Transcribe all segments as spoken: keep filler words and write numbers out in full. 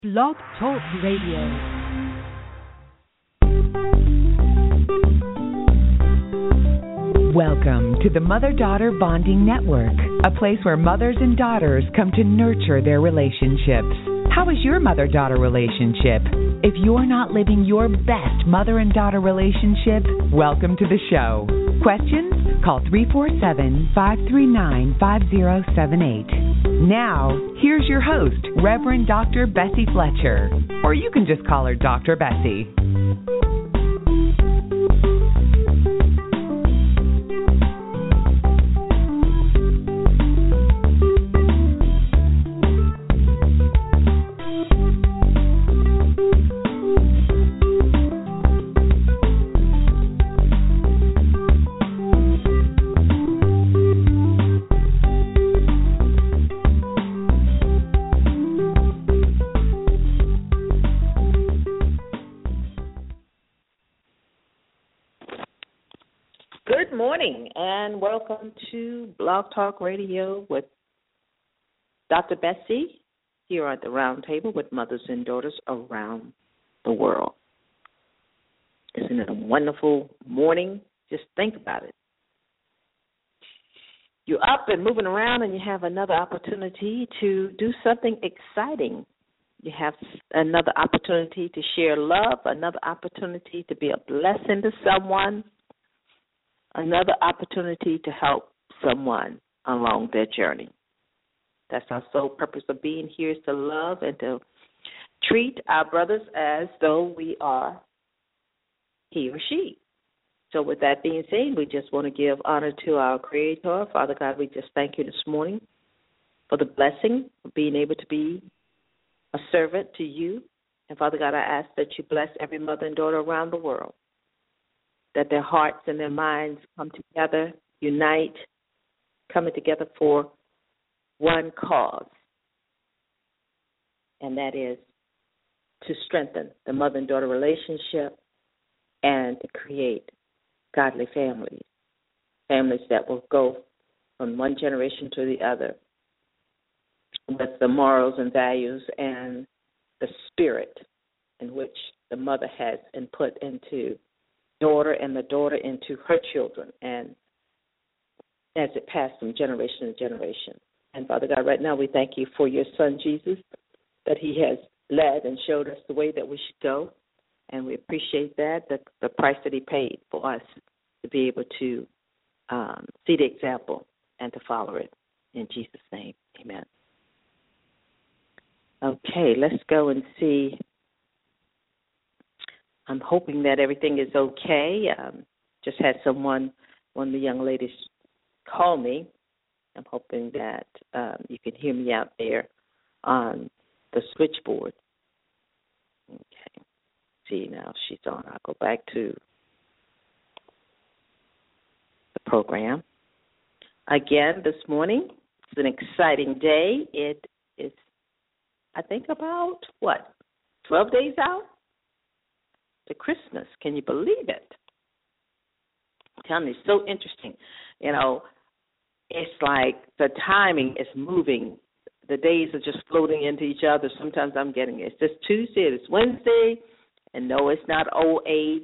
Blog Talk Radio. Welcome to the Mother-Daughter Bonding Network, a place where mothers and daughters come to nurture their relationships. How is your mother-daughter relationship? If you're not living your best mother and daughter relationship, welcome to the show. Questions? Call three four seven, five three nine, five zero seven eight. Now, here's your host, Reverend Doctor Bessie Fletcher. Or you can just call her Doctor Bessie. And welcome to Blog Talk Radio with Doctor Bessie here at the round table with mothers and daughters around the world. Isn't it a wonderful morning? Just think about it. You're up and moving around and you have another opportunity to do something exciting. You have another opportunity to share love, another opportunity to be a blessing to someone, another opportunity to help someone along their journey. That's our sole purpose of being here, is to love and to treat our brothers as though we are he or she. So with that being said, we just want to give honor to our Creator. Father God, we just thank you this morning for the blessing of being able to be a servant to you. And Father God, I ask that you bless every mother and daughter around the world, that their hearts and their minds come together, unite, coming together for one cause, and that is to strengthen the mother and daughter relationship and to create godly families, families that will go from one generation to the other with the morals and values and the spirit in which the mother has input into daughter and the daughter into her children, and as it passed from generation to generation. And Father God, right now we thank you for your son Jesus, that he has led and showed us the way that we should go, and we appreciate that, the, the price that he paid for us to be able to um, see the example and to follow it. In Jesus' name, amen. Okay, let's go and see. I'm hoping that everything is okay. Um, just had someone, one of the young ladies, call me. I'm hoping that um, you can hear me out there on the switchboard. Okay. See, now she's on. I'll go back to the program. Again, this morning, it's an exciting day. It is, I think, about, what, twelve days out to Christmas. Can you believe it? I'm telling you, it's so interesting. You know, it's like the timing is moving. The days are just floating into each other. Sometimes I'm getting it. It's just Tuesday, it's Wednesday, and no, it's not old age.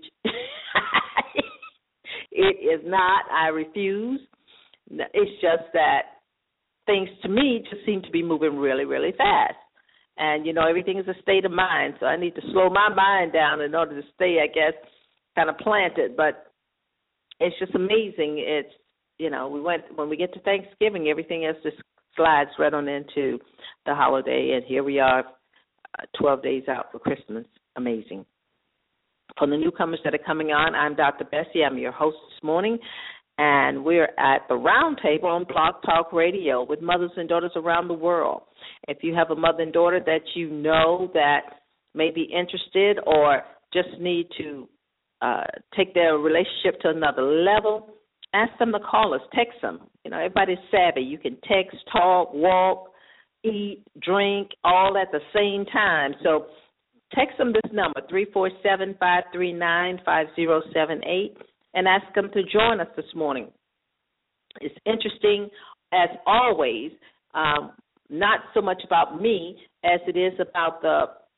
It is not. I refuse. It's just that things to me just seem to be moving really, really fast. And, you know, everything is a state of mind, so I need to slow my mind down in order to stay, I guess, kind of planted. But it's just amazing. It's, you know, we went when we get to Thanksgiving, everything else just slides right on into the holiday, and here we are, uh, twelve days out for Christmas. Amazing. For the newcomers that are coming on, I'm Doctor Bessie. I'm your host this morning, and we're at the round table on Blog Talk Radio with mothers and daughters around the world. If you have a mother and daughter that you know that may be interested or just need to uh, take their relationship to another level, ask them to call us, text them. You know, everybody's savvy. You can text, talk, walk, eat, drink, all at the same time. So text them this number, three four seven, five three nine, five zero seven eight, and ask them to join us this morning. It's interesting, as always, um, not so much about me as it is about the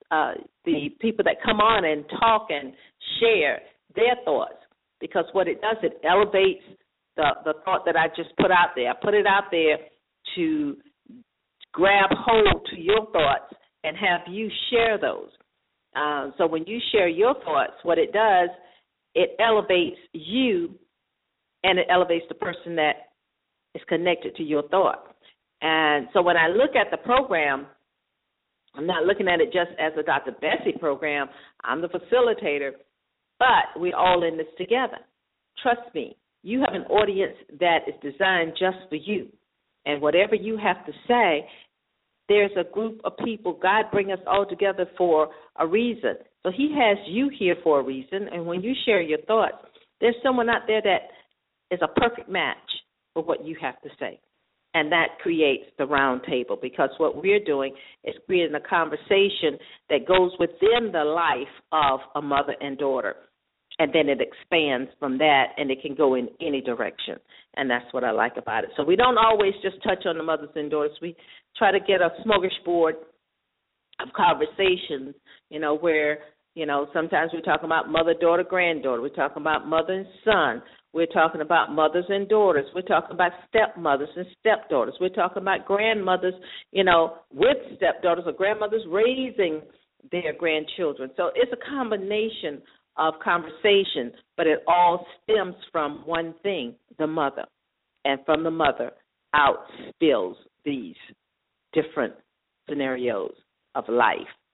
uh, the people that come on and talk and share their thoughts, because what it does, it elevates the, the thought that I just put out there. I put it out there to grab hold to your thoughts and have you share those. Uh, so when you share your thoughts, what it does, it elevates you, and it elevates the person that is connected to your thought. And so when I look at the program, I'm not looking at it just as a Doctor Bessie program. I'm the facilitator, but we're all in this together. Trust me, you have an audience that is designed just for you. And whatever you have to say, there's a group of people. God bring us all together for a reason. So he has you here for a reason. And when you share your thoughts, there's someone out there that is a perfect match for what you have to say. And that creates the round table, because what we're doing is creating a conversation that goes within the life of a mother and daughter. And then it expands from that, and it can go in any direction. And that's what I like about it. So we don't always just touch on the mothers and daughters. We try to get a smorgasbord of conversations, you know, where, you know, sometimes we're talking about mother, daughter, granddaughter. We're talking about mother and son. We're talking about mothers and daughters. We're talking about stepmothers and stepdaughters. We're talking about grandmothers, you know, with stepdaughters, or grandmothers raising their grandchildren. So it's a combination of conversation, but it all stems from one thing, the mother. And from the mother, out spills these different scenarios of life.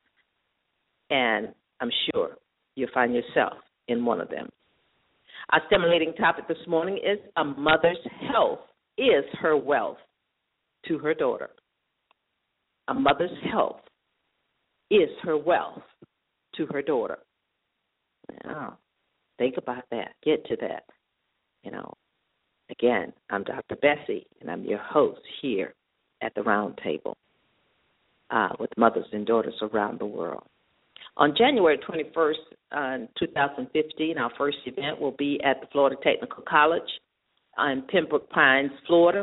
And I'm sure you'll find yourself in one of them. Our stimulating topic this morning is a mother's health is her wealth to her daughter. A mother's health is her wealth to her daughter. Now, think about that. Get to that. You know, again, I'm Doctor Bessie, and I'm your host here at the Round Table uh, with mothers and daughters around the world. On January twenty-first, uh, twenty fifteen, our first event will be at the Florida Technical College in Pembroke Pines, Florida.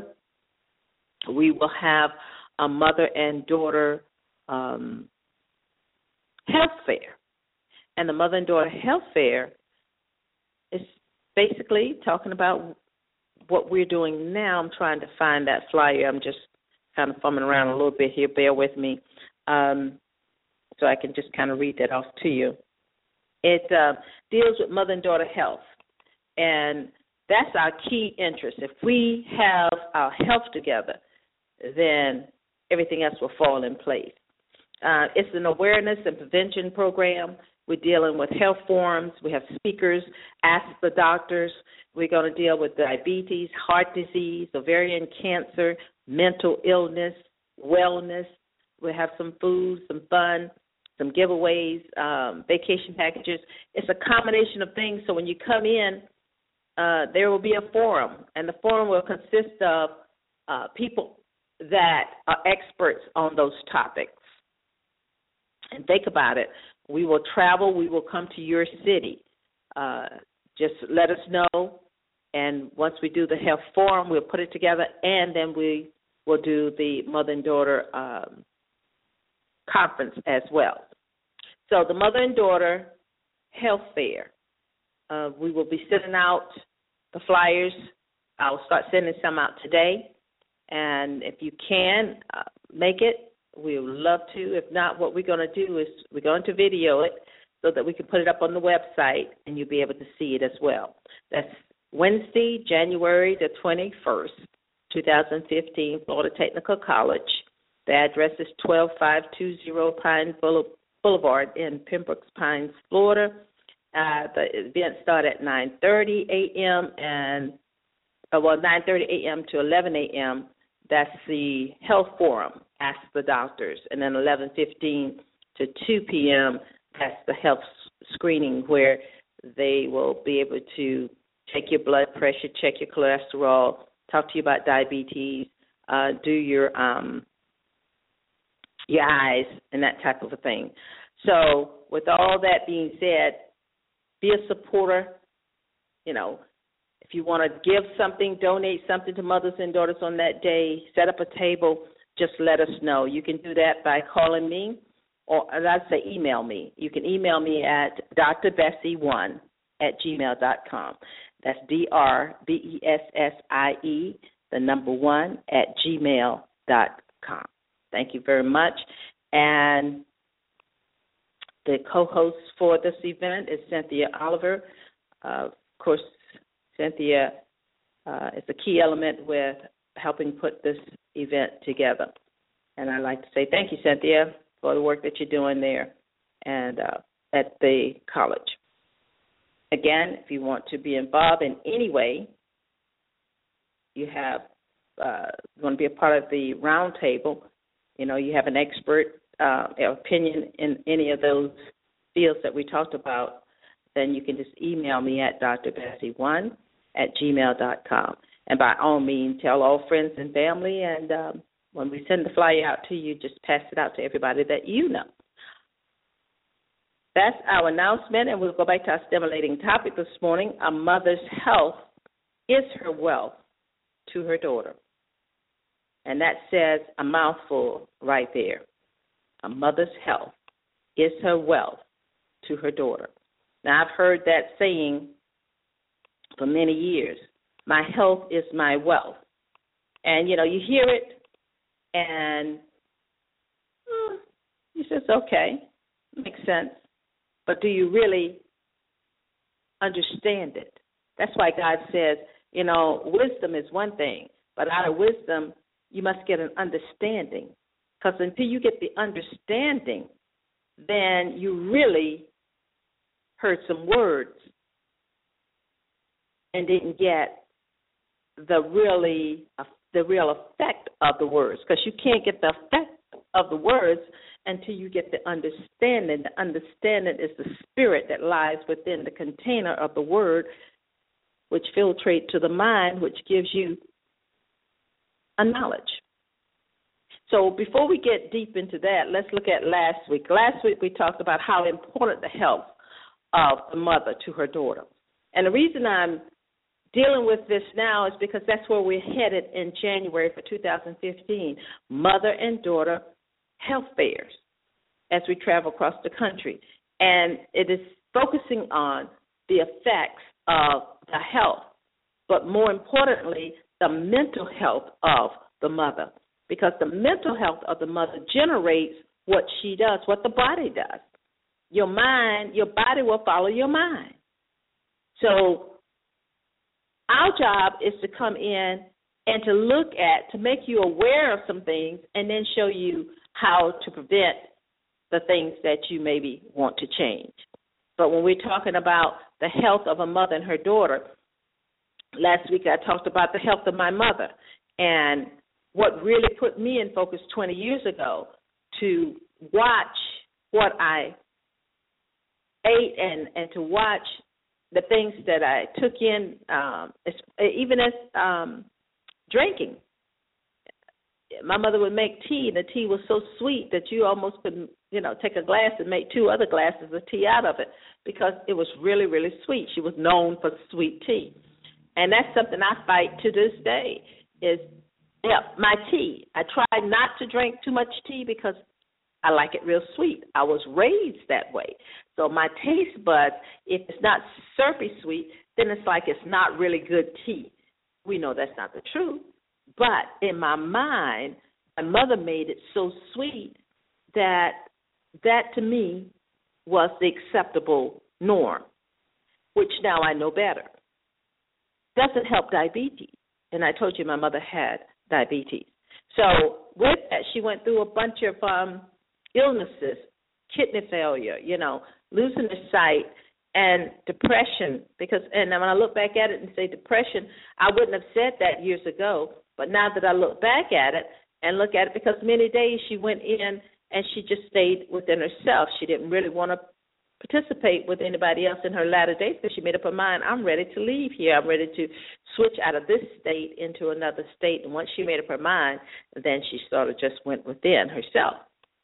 We will have a mother and daughter um, health fair. And the Mother and Daughter Health Fair is basically talking about what we're doing now. I'm trying to find that flyer. I'm just kind of fumbling around a little bit here. Bear with me. Um, so I can just kind of read that off to you. It uh, deals with mother and daughter health, and that's our key interest. If we have our health together, then everything else will fall in place. Uh, it's an awareness and prevention program. We're dealing with health forums. We have speakers, ask the doctors. We're going to deal with diabetes, heart disease, ovarian cancer, mental illness, wellness. We'll have some food, some fun, some giveaways, um, vacation packages. It's a combination of things. So when you come in, uh, there will be a forum, and the forum will consist of uh, people that are experts on those topics. And think about it. We will travel. We will come to your city. Uh, just let us know. And once we do the health forum, we'll put it together, and then we will do the mother and daughter um, conference as well. So the mother and daughter health fair, uh, we will be sending out the flyers. I'll start sending some out today. And if you can uh, make it, we would love to. If not, what we're going to do is we're going to video it so that we can put it up on the website and you'll be able to see it as well. That's Wednesday, January the twenty-first, twenty fifteen, Florida Technical College. The address is twelve five two zero Pine Boulevard in Pembroke Pines, Florida. Uh, the event starts at nine thirty a.m. and uh, well, nine thirty a.m. to eleven a.m. That's the health forum, ask the doctors, and then eleven fifteen to two p.m. That's the health screening, where they will be able to check your blood pressure, check your cholesterol, talk to you about diabetes, uh, do your um, your eyes, and that type of a thing. So with all that being said, be a supporter. You know, if you want to give something, donate something to mothers and daughters on that day, set up a table, just let us know. You can do that by calling me or let's say email me. You can email me at d r bessie one at gmail dot com. That's D R B E S S I E, the number one, at gmail dot com. Thank you very much. And the co-host for this event is Cynthia Oliver. Uh, of course, Cynthia uh, is a key element with helping put this event together. And I'd like to say thank you, Cynthia, for the work that you're doing there and uh, at the college. Again, if you want to be involved in any way, you have uh, you want to be a part of the round table. You know, you have an expert uh, opinion in any of those fields that we talked about, then you can just email me at d r bessie one at gmail dot com. And by all means, tell all friends and family, and um, when we send the flyer out to you, just pass it out to everybody that you know. That's our announcement, and we'll go back to our stimulating topic this morning. A mother's health is her wealth to her daughter. And that says a mouthful right there. A mother's health is her wealth to her daughter. Now, I've heard that saying for many years. My health is my wealth. And, you know, you hear it, and hmm, you say, okay, makes sense. But do you really understand it? That's why God says, you know, wisdom is one thing, but out of wisdom, you must get an understanding. Because until you get the understanding, then you really heard some words and didn't get the really uh, the real effect of the words. Because you can't get the effect of the words until you get the understanding. The understanding is the spirit that lies within the container of the word, which filtrates to the mind, which gives you a knowledge. So before we get deep into that, let's look at last week. Last week we talked about how important the health of the mother to her daughter. And the reason I'm dealing with this now is because that's where we're headed in January for two thousand fifteen, mother and daughter health fairs as we travel across the country. And it is focusing on the effects of the health, but more importantly, the mental health of the mother, because the mental health of the mother generates what she does, what the body does. Your mind, your body will follow your mind. So our job is to come in and to look at, to make you aware of some things and then show you how to prevent the things that you maybe want to change. But when we're talking about the health of a mother and her daughter, last week I talked about the health of my mother and what really put me in focus twenty years ago to watch what I ate and, and to watch the things that I took in, um, even as um, drinking. My mother would make tea, and the tea was so sweet that you almost could, you know, take a glass and make two other glasses of tea out of it because it was really, really sweet. She was known for sweet tea. And that's something I fight to this day is, yeah, my tea. I try not to drink too much tea because I like it real sweet. I was raised that way. So my taste buds, if it's not syrupy sweet, then it's like it's not really good tea. We know that's not the truth. But in my mind, my mother made it so sweet that that to me was the acceptable norm, which now I know better. Doesn't help diabetes. And I told you my mother had diabetes. So with that, she went through a bunch of um, illnesses, kidney failure, you know, losing her sight, and depression. Because, and when I look back at it and say depression, I wouldn't have said that years ago. But now that I look back at it and look at it, because many days she went in and she just stayed within herself. She didn't really want to participate with anybody else in her latter days because she made up her mind, I'm ready to leave here. I'm ready to switch out of this state into another state. And once she made up her mind, then she sort of just went within herself.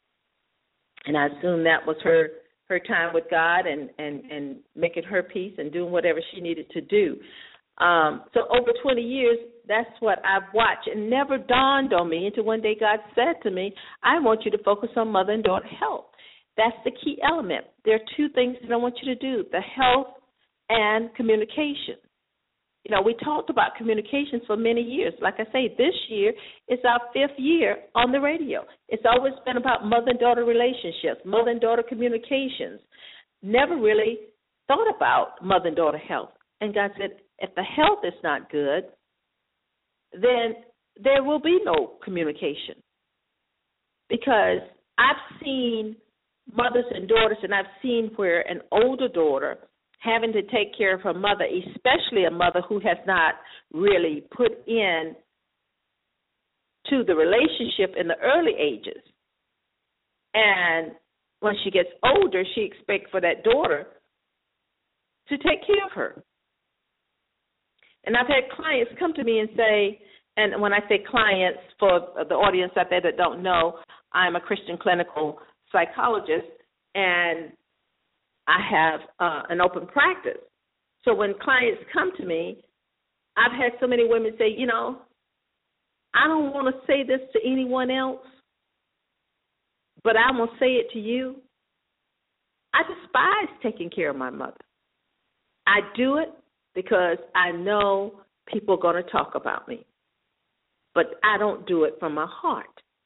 And I assume that was her, her time with God and, and, and making her peace and doing whatever she needed to do. Um, so over twenty years, that's what I've watched. It never dawned on me until one day God said to me, I want you to focus on mother and daughter health. That's the key element. There are two things that I want you to do, the health and communication. You know, we talked about communication for many years. Like I say, this year is our fifth year on the radio. It's always been about mother and daughter relationships, mother and daughter communications. Never really thought about mother and daughter health. And God said, if the health is not good, then there will be no communication. Because I've seen mothers and daughters, and I've seen where an older daughter having to take care of her mother, especially a mother who has not really put in to the relationship in the early ages. And when she gets older, she expects for that daughter to take care of her. And I've had clients come to me and say, and when I say clients, for the audience out there that don't know, I'm a Christian clinical psychologist, and I have uh, an open practice. So when clients come to me, I've had so many women say, you know, I don't want to say this to anyone else, but I'm going to say it to you. I despise taking care of my mother. I do it because I know people are going to talk about me, but I don't do it from my heart.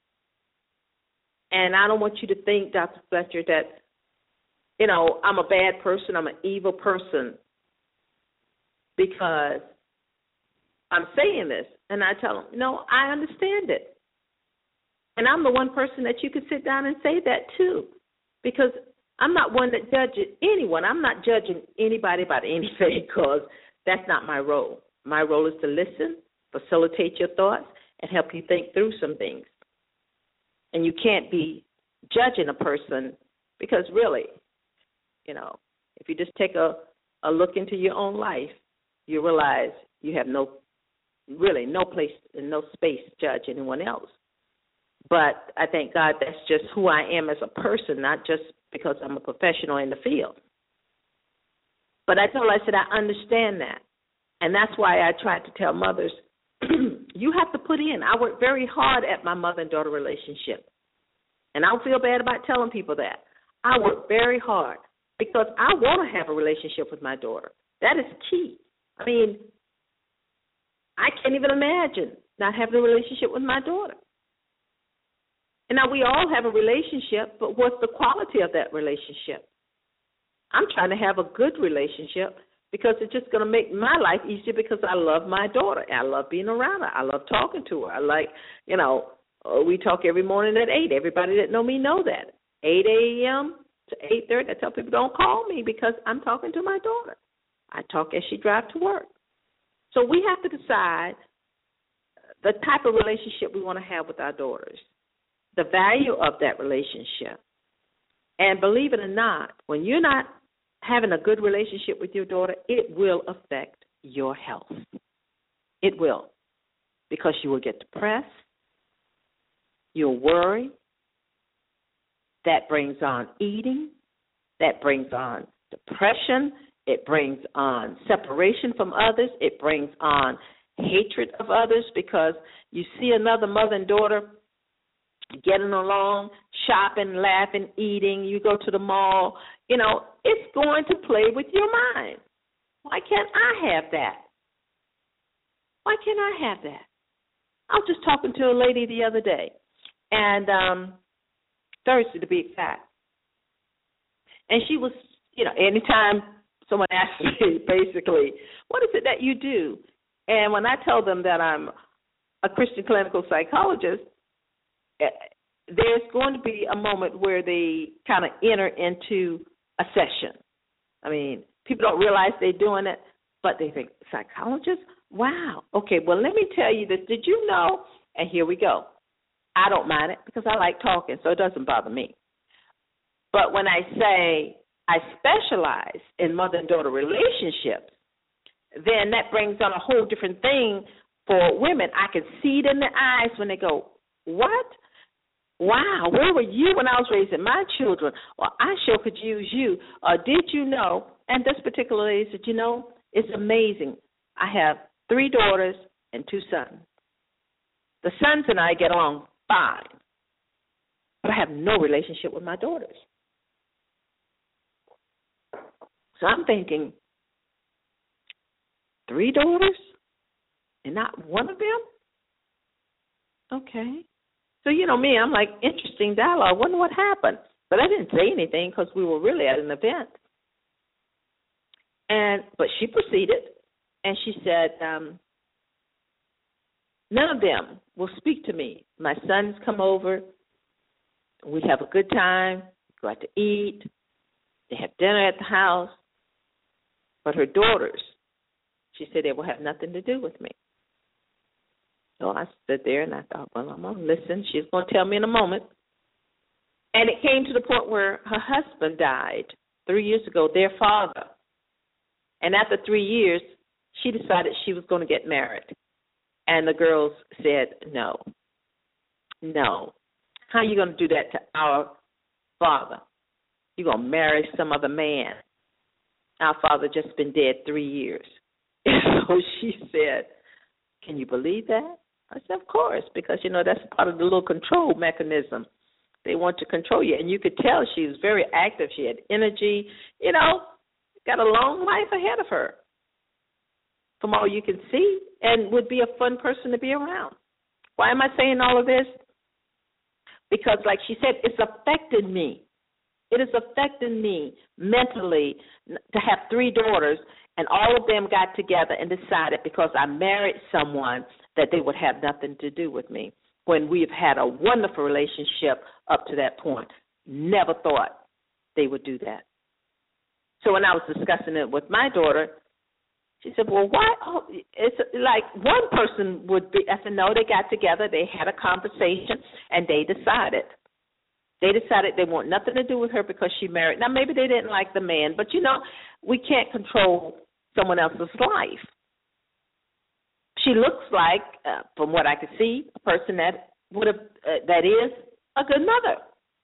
And I don't want you to think, Doctor Fletcher, that, you know, I'm a bad person, I'm an evil person because I'm saying this. And I tell them, no, I understand it. And I'm the one person that you can sit down and say that to, because I'm not one that judges anyone. I'm not judging anybody about anything because that's not my role. My role is to listen, facilitate your thoughts, and help you think through some things. And you can't be judging a person because really, you know, if you just take a, a look into your own life, you realize you have no, really no place and no space to judge anyone else. But I thank God that's just who I am as a person, not just because I'm a professional in the field. But I told her, I said, I understand that. And that's why I tried to tell mothers, you have to put in. I work very hard at my mother and daughter relationship. And I don't feel bad about telling people that. I work very hard because I want to have a relationship with my daughter. That is key. I mean, I can't even imagine not having a relationship with my daughter. And now we all have a relationship, but what's the quality of that relationship? I'm trying to have a good relationship because it's just going to make my life easier because I love my daughter. I love being around her. I love talking to her. I like, you know, we talk every morning at eight. Everybody that know me know that. eight a.m. to eight thirty, I tell people don't call me because I'm talking to my daughter. I talk as she drives to work. So we have to decide the type of relationship we want to have with our daughters, the value of that relationship. And believe it or not, when you're not having a good relationship with your daughter, it will affect your health. It will, because you will get depressed, you'll worry. That brings on eating. That brings on depression. It brings on separation from others. It brings on hatred of others because you see another mother and daughter getting along, shopping, laughing, eating. You go to the mall. You know, it's going to play with your mind. Why can't I have that? Why can't I have that? I was just talking to a lady the other day, and um, Thursday to be exact. And she was, you know, anytime someone asks me, basically, what is it that you do? And when I tell them that I'm a Christian clinical psychologist, there's going to be a moment where they kind of enter into a session. I mean, people don't realize they're doing it, but they think, psychologist? Wow. Okay, well, let me tell you this. Did you know? And here we go. I don't mind it because I like talking, so it doesn't bother me. But when I say I specialize in mother and daughter relationships, then that brings on a whole different thing for women. I can see it in their eyes when they go, what? Wow, where were you when I was raising my children? Well, I sure could use you. Or did you know? And this particular lady said, you know, it's amazing. I have three daughters and two sons. The sons and I get along fine, but I have no relationship with my daughters. So I'm thinking, three daughters and not one of them? Okay. So, you know me, I'm like, interesting dialogue. Wonder what happened. But I didn't say anything because we were really at an event. And but she proceeded, and she said, um, none of them will speak to me. My sons come over. We have a good time, go out to eat. They have dinner at the house. But her daughters, she said, they will have nothing to do with me. So I stood there, and I thought, well, I'm going to listen. She's going to tell me in a moment. And it came to the point where her husband died three years ago, their father. And after three years, she decided she was going to get married. And the girls said, no, no. How are you going to do that to our father? You're going to marry some other man. Our father just been dead three years. So she said, can you believe that? I said, of course, because, you know, that's part of the little control mechanism. They want to control you. And you could tell she was very active. She had energy, you know, got a long life ahead of her from all you can see, and would be a fun person to be around. Why am I saying all of this? Because, like she said, it's affected me. It has affected me mentally to have three daughters, and all of them got together and decided because I married someone that they would have nothing to do with me when we've had a wonderful relationship up to that point. Never thought they would do that. So when I was discussing it with my daughter, she said, well, why? Oh, it's like one person would be. I said, no, they got together, they had a conversation, and they decided. They decided they want nothing to do with her because she married. Now, maybe they didn't like the man, but, you know, we can't control someone else's life. She looks like, uh, from what I could see, a person that would have uh, that is a good mother.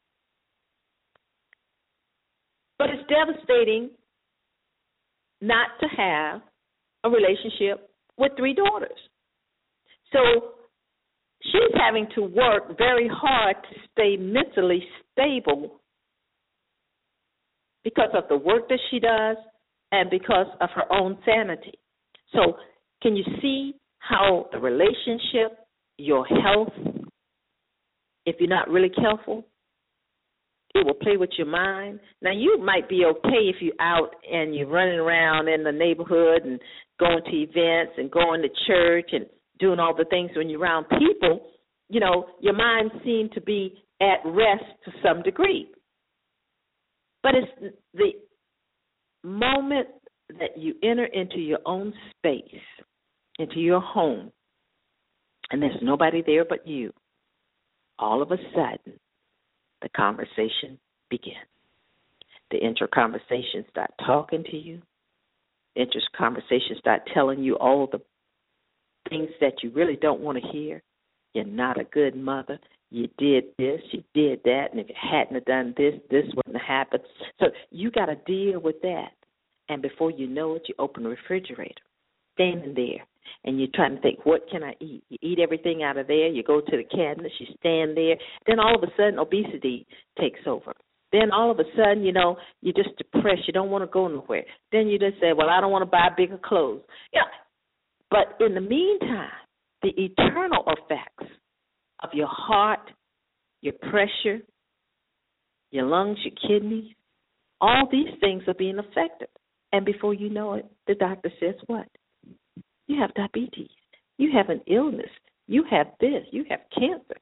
But it's devastating not to have a relationship with three daughters. So she's having to work very hard to stay mentally stable because of the work that she does and because of her own sanity. So can you see how the relationship, your health, if you're not really careful, it will play with your mind. Now, you might be okay if you're out and you're running around in the neighborhood and going to events and going to church and doing all the things when you're around people. You know, your mind seems to be at rest to some degree. But it's the moment that you enter into your own space, into your home, and there's nobody there but you, all of a sudden, the conversation begins. The inter-conversation start talking to you. The inter-conversation start telling you all the things that you really don't want to hear. You're not a good mother. You did this, you did that, and if you hadn't have done this, this wouldn't have happened. So you got to deal with that. And before you know it, you open the refrigerator, standing there, and you're trying to think, what can I eat? You eat everything out of there. You go to the cabinet. You stand there. Then all of a sudden, obesity takes over. Then all of a sudden, you know, you're just depressed. You don't want to go nowhere. Then you just say, well, I don't want to buy bigger clothes. Yeah. But in the meantime, the eternal effects of your heart, your pressure, your lungs, your kidneys, all these things are being affected. And before you know it, the doctor says what? You have diabetes. You have an illness. You have this. You have cancer.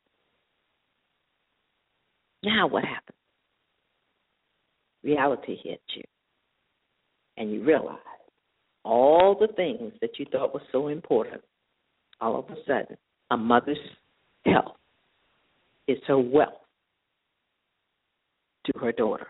Now what happens? Reality hits you. And you realize all the things that you thought were so important, all of a sudden, a mother's health is her wealth to her daughter.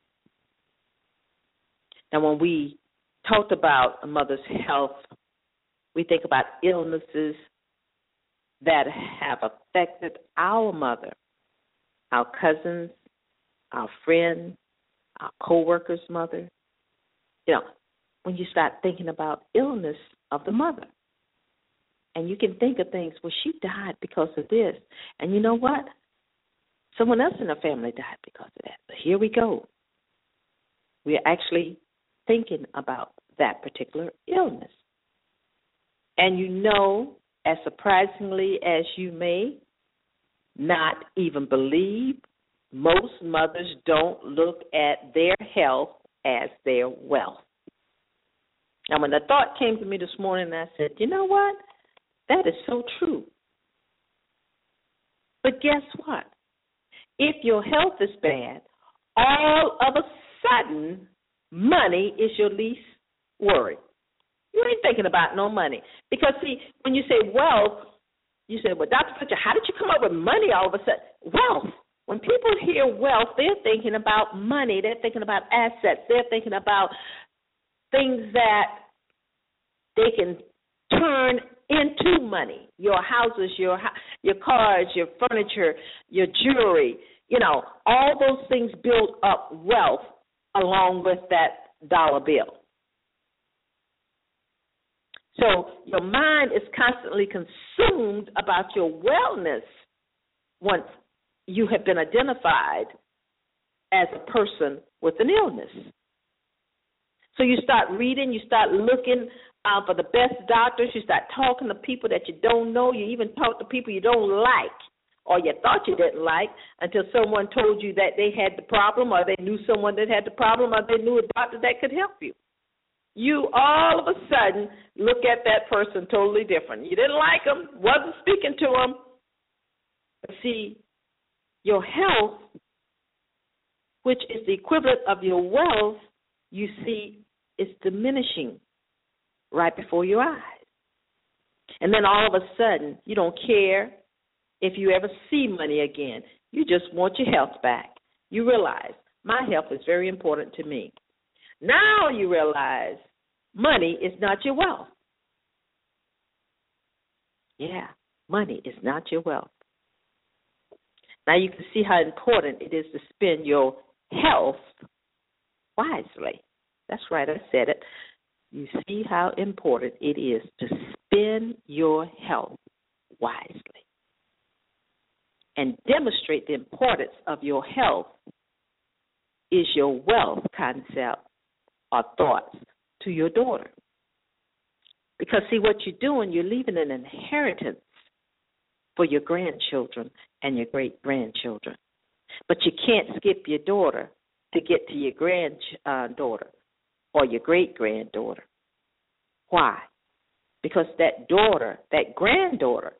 Now, when we talked about a mother's health, we think about illnesses that have affected our mother, our cousins, our friends, our co-workers' mother. You know, when you start thinking about illness of the mother, and you can think of things, well, she died because of this. And you know what? Someone else in her family died because of that. But here we go. We are actually thinking about that particular illness. And you know, as surprisingly as you may not even believe, most mothers don't look at their health as their wealth. Now, when the thought came to me this morning, I said, you know what? That is so true. But guess what? If your health is bad, all of a sudden, money is your least worry. You ain't thinking about no money. Because, see, when you say wealth, you say, well, Doctor Fletcher, how did you come up with money all of a sudden? Wealth. When people hear wealth, they're thinking about money. They're thinking about assets. They're thinking about things that they can turn into money. Your houses, your your cars, your furniture, your jewelry, you know, all those things build up wealth along with that dollar bill. So your mind is constantly consumed about your wellness once you have been identified as a person with an illness. So you start reading, you start looking uh, for the best doctors, you start talking to people that you don't know, you even talk to people you don't like or you thought you didn't like until someone told you that they had the problem or they knew someone that had the problem or they knew a doctor that could help you. You all of a sudden look at that person totally different. You didn't like them, wasn't speaking to them. But see, your health, which is the equivalent of your wealth, you see is diminishing right before your eyes. And then all of a sudden, you don't care if you ever see money again. You just want your health back. You realize my health is very important to me. Now you realize money is not your wealth. Yeah, money is not your wealth. Now you can see how important it is to spend your health wisely. That's right, I said it. You see how important it is to spend your health wisely and demonstrate the importance of your health is your wealth concept or thoughts to your daughter. Because, see, what you're doing, you're leaving an inheritance for your grandchildren and your great-grandchildren. But you can't skip your daughter to get to your granddaughter or your great-granddaughter. Why? Because that daughter, that granddaughter,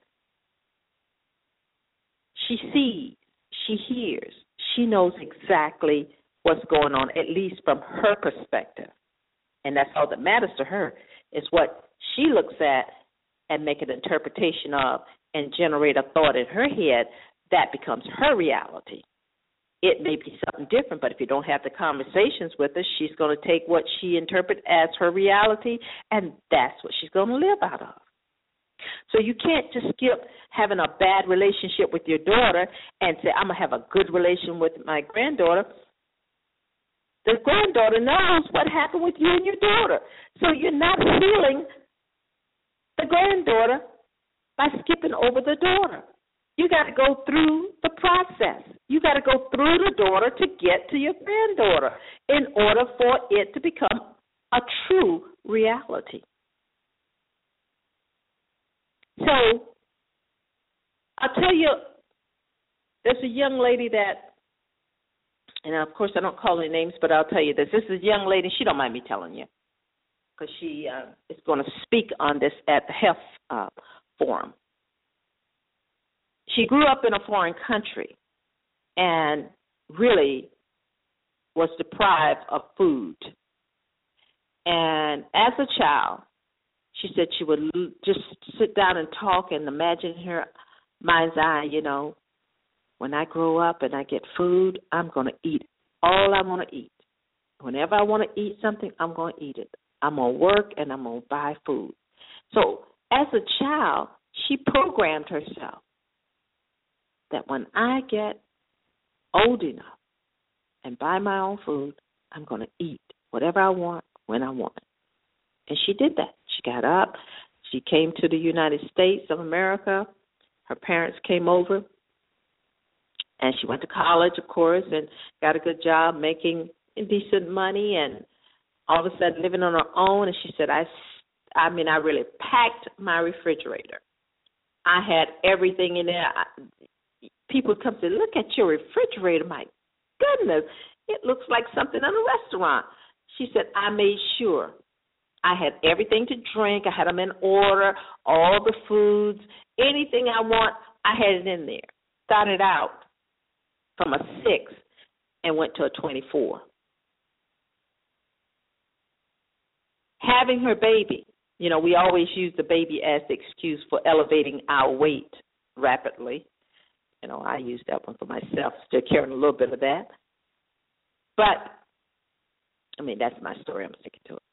she sees, she hears, she knows exactly what's going on, at least from her perspective. And that's all that matters to her is what she looks at and make an interpretation of and generate a thought in her head that becomes her reality. It may be something different, but if you don't have the conversations with her, she's going to take what she interprets as her reality, and that's what she's going to live out of. So you can't just skip having a bad relationship with your daughter and say, I'm going to have a good relation with my granddaughter. The granddaughter knows what happened with you and your daughter. So you're not healing the granddaughter by skipping over the daughter. You got to go through the process. You got to go through the daughter to get to your granddaughter in order for it to become a true reality. So I'll tell you, there's a young lady that, and of course I don't call any names, but I'll tell you this. This is a young lady, she don't mind me telling you, because she uh, is going to speak on this at the health uh, forum. She grew up in a foreign country and really was deprived of food. And as a child, she said she would just sit down and talk and imagine in her mind's eye, you know, when I grow up and I get food, I'm going to eat all I want to eat. Whenever I want to eat something, I'm going to eat it. I'm going to work and I'm going to buy food. So as a child, she programmed herself that when I get old enough and buy my own food, I'm going to eat whatever I want when I want it. And she did that. She got up. She came to the United States of America. Her parents came over. And she went to college, of course, and got a good job making decent money and all of a sudden living on her own, and she said, I, I mean, I really packed my refrigerator. I had everything in there. I, people would come to look at your refrigerator. My goodness, it looks like something in a restaurant. She said, I made sure I had everything to drink. I had them in order, all the foods, anything I want, I had it in there. Started out from a six and went to a twenty-four. Having her baby, you know, we always use the baby as the excuse for elevating our weight rapidly. You know, I use that one for myself, still carrying a little bit of that. But, I mean, that's my story. I'm sticking to it.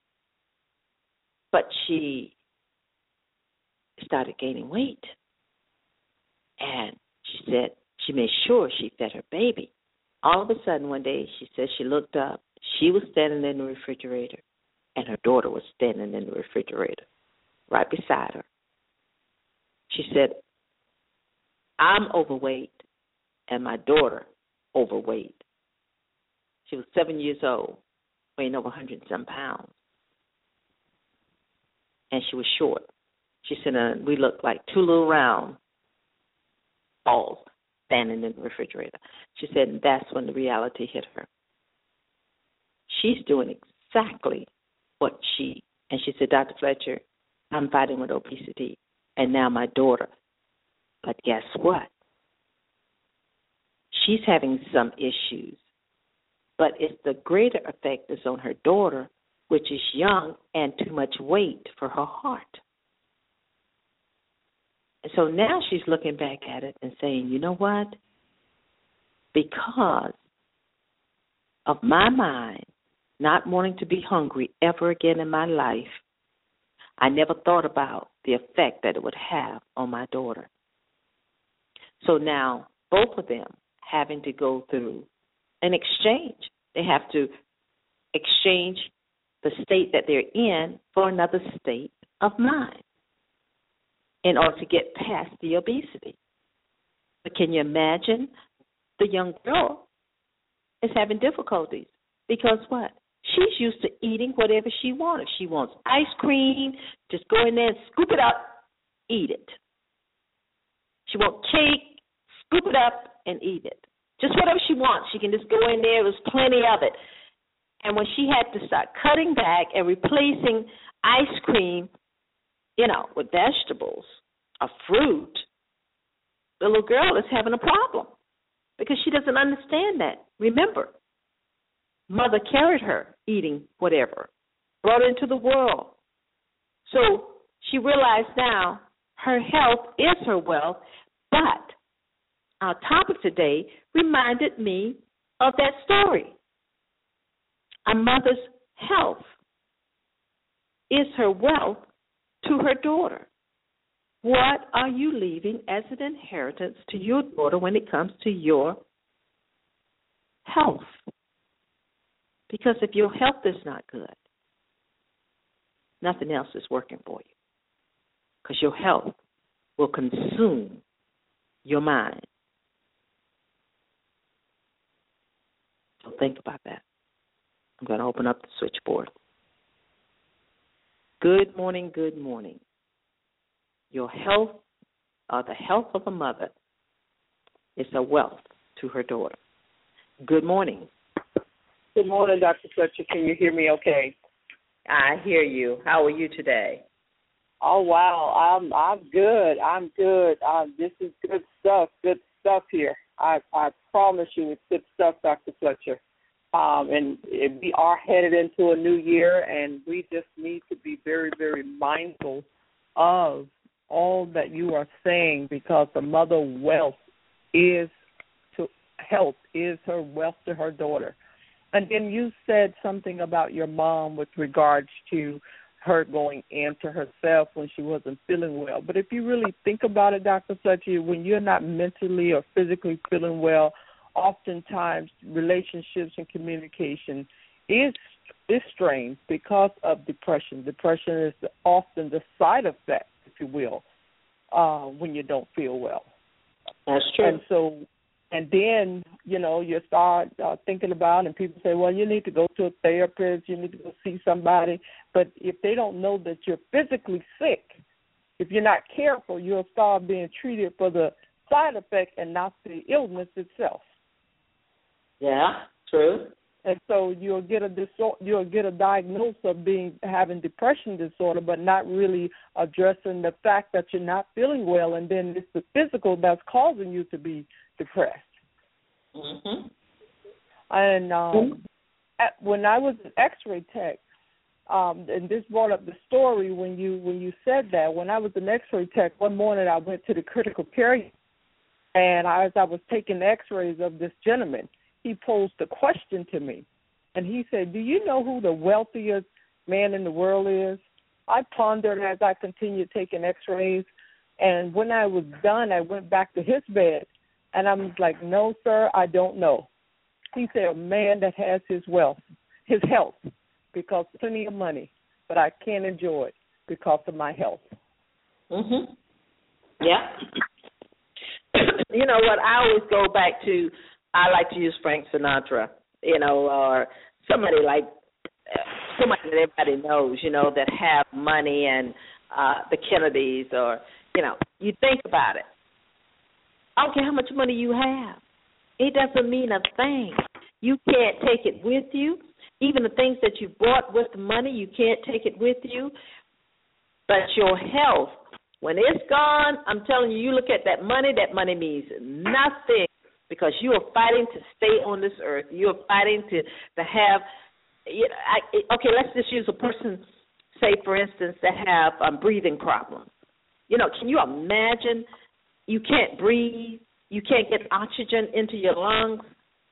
But she started gaining weight. And she said she made sure she fed her baby. All of a sudden, one day, she said she looked up. She was standing in the refrigerator, and her daughter was standing in the refrigerator right beside her. She said, I'm overweight, and my daughter overweight. She was seven years old, weighing over one hundred and some pounds. And she was short. She said, uh, we looked like two little round balls standing in the refrigerator. She said, and that's when the reality hit her. She's doing exactly what she, and she said, Doctor Fletcher, I'm fighting with obesity, and now my daughter. But guess what? She's having some issues, but it's the greater effect is on her daughter, which is young and too much weight for her heart. And so now she's looking back at it and saying, you know what? Because of my mind not wanting to be hungry ever again in my life, I never thought about the effect that it would have on my daughter. So now both of them having to go through an exchange. They have to exchange the state that they're in for another state of mind in order to get past the obesity. But can you imagine the young girl is having difficulties because what? She's used to eating whatever she wants. If she wants ice cream, just go in there and scoop it up, eat it. She wants cake, scoop it up and eat it. Just whatever she wants. She can just go in there. There's plenty of it. And when she had to start cutting back and replacing ice cream, you know, with vegetables or fruit, the little girl is having a problem because she doesn't understand that. Remember, mother carried her eating whatever, brought her into the world. So she realized now her health is her wealth, but our topic today reminded me of that story. A mother's health is her wealth to her daughter. What are you leaving as an inheritance to your daughter when it comes to your health? Because if your health is not good, nothing else is working for you. Because your health will consume your mind. So think about that. I'm going to open up the switchboard. Good morning, good morning. Your health, or the health of a mother, is a wealth to her daughter. Good morning. Good morning, Doctor Fletcher. Can you hear me okay? I hear you. How are you today? Oh, wow. I'm I'm good. I'm good. Um, this is good stuff, good stuff here. I, I promise you it's good stuff, Doctor Fletcher. Um, and we are headed into a new year, and we just need to be very, very mindful of all that you are saying, because the mother wealth is to health is her wealth to her daughter. And then you said something about your mom with regards to her going into herself when she wasn't feeling well. But if you really think about it, Doctor Fletcher, when you're not mentally or physically feeling well, oftentimes relationships and communication is is strained because of depression. Depression is often the side effect, if you will, uh, when you don't feel well. That's true. And so And then, you know, you start uh, thinking about, and people say, well, you need to go to a therapist, you need to go see somebody. But if they don't know that you're physically sick, if you're not careful, you'll start being treated for the side effect and not the illness itself. Yeah, true. And so you'll get a disor- you'll get a diagnosis of being having depression disorder, but not really addressing the fact that you're not feeling well, and then it's the physical that's causing you to be depressed. Mm-hmm. And um, mm-hmm. at, when I was an X-ray tech, um, and this brought up the story when you when you said that. When I was an X-ray tech, one morning I went to the critical care, and I, as I was taking X-rays of this gentleman, he posed a question to me, and he said, do you know who the wealthiest man in the world is? I pondered as I continued taking X-rays, and when I was done, I went back to his bed, and I was like, no, sir, I don't know. He said, a man that has his wealth, his health, because plenty of money, but I can't enjoy it because of my health. Mm-hmm. Yeah. You know what, I always go back to, I like to use Frank Sinatra, you know, or somebody like, somebody that everybody knows, you know, that have money, and uh, the Kennedys, or, you know, you think about it. I don't care how much money you have. It doesn't mean a thing. You can't take it with you. Even the things that you bought with the money, you can't take it with you. But your health, when it's gone, I'm telling you, you look at that money, that money means nothing, because you are fighting to stay on this earth. You are fighting to, to have, you know, I, okay, let's just use a person, say, for instance, that have um, breathing problems. You know, can you imagine you can't breathe, you can't get oxygen into your lungs?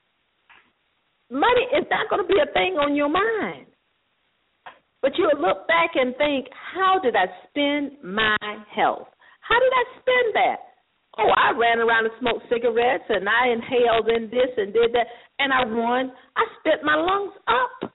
Money is not going to be a thing on your mind. But you'll look back and think, how did I spend my health? How did I spend that? Oh, I ran around and smoked cigarettes, and I inhaled in this and did that, and I won. I spent my lungs up.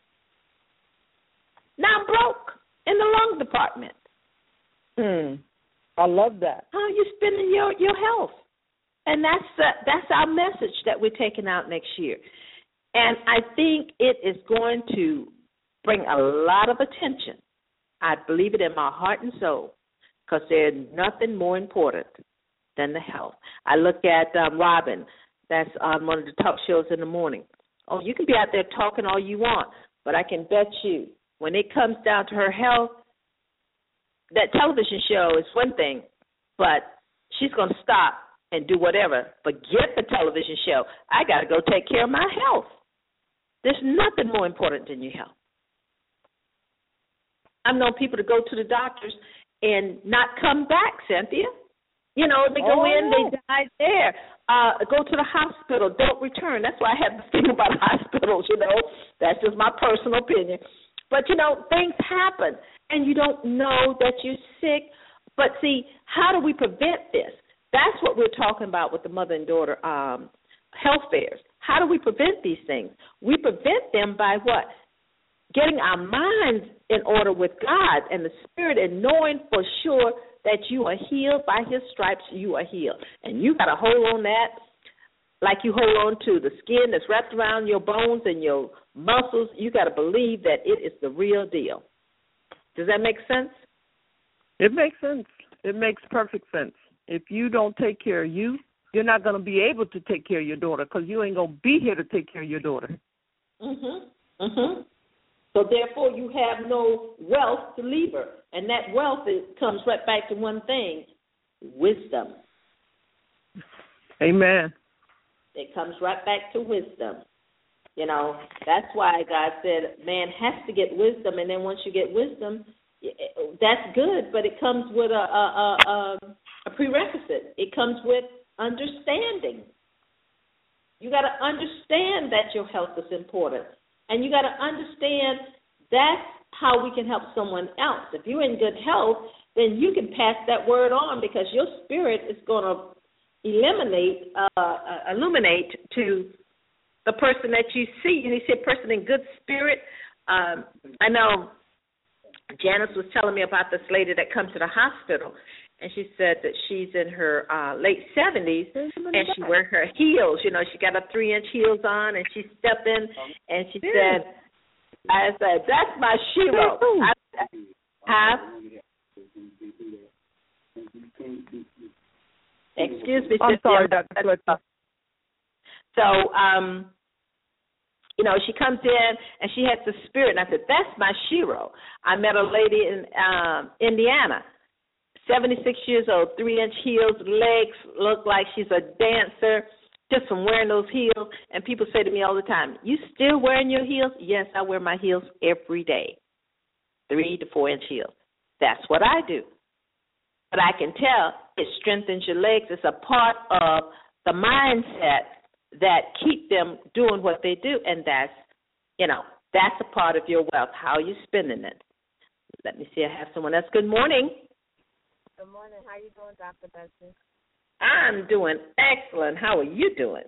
Now I'm broke in the lung department. Hmm. I love that. How are you spending your, your health? And that's uh, that's our message that we're taking out next year. And I think it is going to bring a lot of attention. I believe it in my heart and soul, because there's nothing more important than the health. I look at um, Robin, that's on one of the talk shows in the morning. Oh, you can be out there talking all you want, but I can bet you when it comes down to her health, that television show is one thing, but she's going to stop and do whatever. Forget the television show. I got to go take care of my health. There's nothing more important than your health. I've known people to go to the doctors and not come back, Cynthia. You know, they go oh. in, they die there. Uh, go to the hospital, don't return. That's why I have this thing about hospitals, you know. That's just my personal opinion. But, you know, things happen, and you don't know that you're sick. But, see, how do we prevent this? That's what we're talking about with the mother and daughter um, health fairs. How do we prevent these things? We prevent them by what? Getting our minds in order with God and the Spirit, and knowing for sure that you are healed. By His stripes, you are healed. And you got to hold on that like you hold on to the skin that's wrapped around your bones and your muscles. You got to believe that it is the real deal. Does that make sense? It makes sense. It makes perfect sense. If you don't take care of you, you're not going to be able to take care of your daughter, because you ain't going to be here to take care of your daughter. Mm-hmm. Mm-hmm. So, therefore, you have no wealth to leave her. And that wealth it comes right back to one thing, wisdom. Amen. It comes right back to wisdom. You know, that's why God said man has to get wisdom, and then once you get wisdom, that's good, but it comes with a, a, a, a prerequisite. It comes with understanding. You got to understand that your health is important. And you got to understand that's how we can help someone else. If you're in good health, then you can pass that word on, because your spirit is going to eliminate, uh, illuminate to the person that you see. And he said, person in good spirit. Um, I know Janice was telling me about this lady that comes to the hospital, and she said that she's in her uh, late seventies, and she wears her heels. You know, she got her three-inch heels on, and she stepped in, and she said, I said, that's my Shiro. I, huh? Excuse me. I'm sorry, Doctor Fletcher. So, um, you know, she comes in, and she has the spirit, and I said, that's my Shiro. I met a lady in um, Indiana, seventy-six years old, three-inch heels, legs look like she's a dancer, just from wearing those heels. And people say to me all the time, you still wearing your heels? Yes, I wear my heels every day, three to four-inch heels. That's what I do. But I can tell it strengthens your legs. It's a part of the mindset that keep them doing what they do, and that's, you know, that's a part of your wealth, how you spending it. Let me see, I have someone else. Good morning. Good morning. How you doing, Doctor Betsy? I'm doing excellent. How are you doing?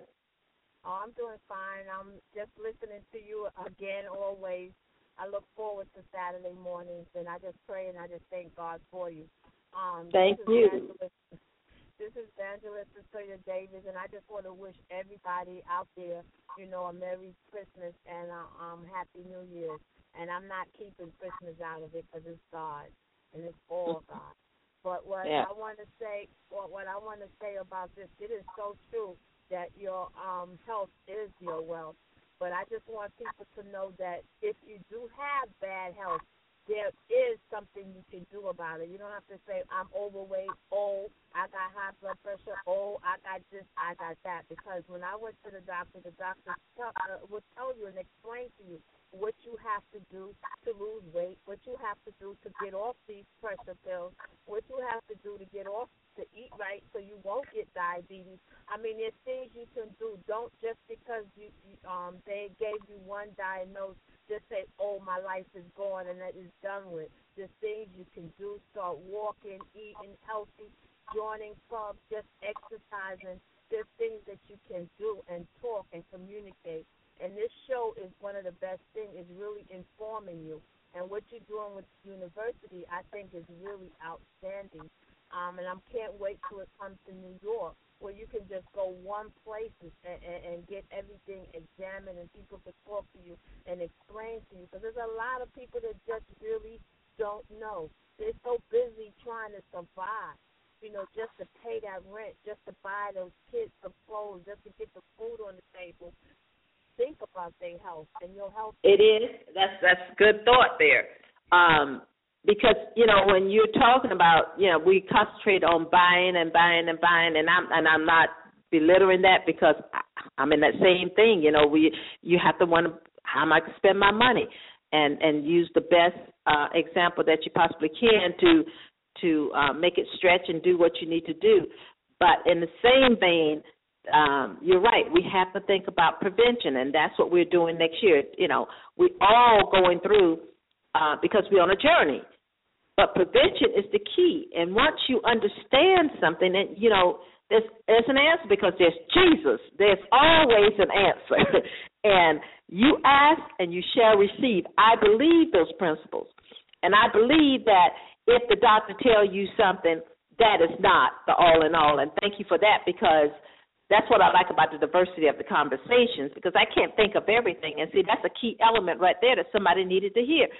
Oh, I'm doing fine. I'm just listening to you again always. I look forward to Saturday mornings, and I just pray and I just thank God for you. Um, Thank this you. Evangelist, this is Evangelist Cecilia Davis, and I just want to wish everybody out there, you know, a Merry Christmas and a um, Happy New Year. And I'm not keeping Christmas out of it because it's God, and it's all God. But what yeah. I want to say, what, what I want to say about this, it is so true that your um, health is your wealth. But I just want people to know that if you do have bad health, there is something you can do about it. You don't have to say, I'm overweight, oh, I got high blood pressure, oh, I got this, I got that. Because when I went to the doctor, the doctor tell, uh, would tell you and explain to you what you have to do to lose weight, what you have to do to get off these pressure pills, what you have to do to get off to eat right so you won't get diabetes. I mean, there's things you can do. Don't just because you, you um they gave you one diagnosis, just say, oh, my life is gone and that is done with. There's things you can do. Start walking, eating healthy, joining clubs, just exercising. There's things that you can do and talk and communicate. And this show is one of the best things, is really informing you. And what you're doing with the university, I think, is really outstanding. Um, and I can't wait till it comes to New York, where you can just go one place and, and, and get everything examined and people can talk to you and explain to you. Because there's a lot of people that just really don't know. They're so busy trying to survive, you know, just to pay that rent, just to buy those kids some clothes, just to get the food on the table. Think about their health and your health. It is. That's that's good thought there. Um, because, you know, when you're talking about, you know, we concentrate on buying and buying and buying, and I'm and I'm not belittling that because I, I'm in that same thing. You know, we you have to wonder how am I going to spend my money, and and use the best uh, example that you possibly can to to uh, make it stretch and do what you need to do. But in the same vein, Um, you're right. We have to think about prevention, and that's what we're doing next year. You know, we're all going through uh, because we're on a journey. But prevention is the key. And once you understand something, and you know, there's, there's an answer because there's Jesus. There's always an answer. And you ask and you shall receive. I believe those principles. And I believe that if the doctor tells you something, that is not the all in all. And thank you for that, because that's what I like about the diversity of the conversations, because I can't think of everything. And see, that's a key element right there that somebody needed to hear.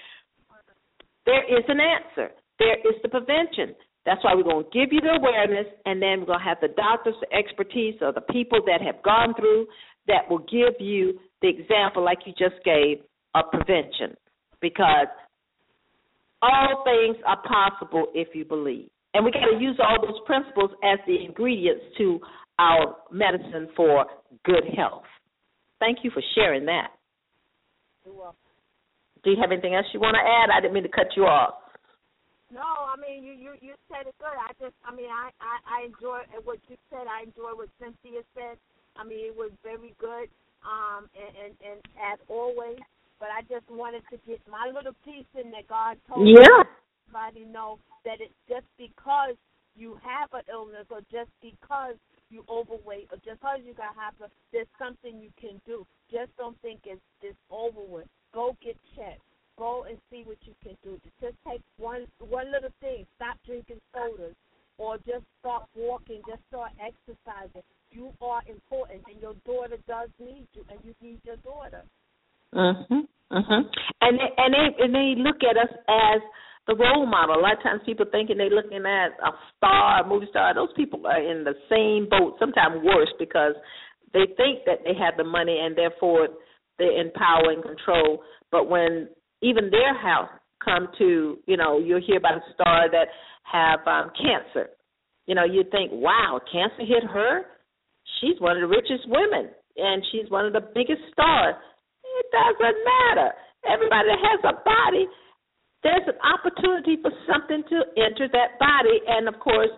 There is an answer. There is the prevention. That's why we're going to give you the awareness, and then we're going to have the doctors, the expertise, or the people that have gone through that will give you the example like you just gave of prevention, because all things are possible if you believe. And we got to use all those principles as the ingredients to our medicine for good health. Thank you for sharing that. You're welcome. Do you have anything else you want to add? I didn't mean to cut you off. No, I mean, you, you, you said it good. I just, I mean, I, I, I enjoy what you said. I enjoy what Cynthia said. I mean, it was very good, um, and, and, and as always, but I just wanted to get my little piece in that God told yeah. everybody know that it's just because you have an illness or just because you overweight or just because you got high blood, there's something you can do. Just don't think it's, it's over with. Go get checked. Go and see what you can do. Just take one one little thing. Stop drinking sodas. or just start walking, just start exercising. You are important, and your daughter does need you, and you need your daughter. Mhm. Mhm. And they, and they and they look at us as the role model. A lot of times people thinking they're looking at a star, a movie star. Those people are in the same boat, sometimes worse, because they think that they have the money and therefore they're in power and control. But when even their health come to, you know, you'll hear about a star that have um, cancer. You know, you think, wow, cancer hit her? She's one of the richest women, and she's one of the biggest stars. It doesn't matter. Everybody that has a body, there's an opportunity for something to enter that body, and, of course,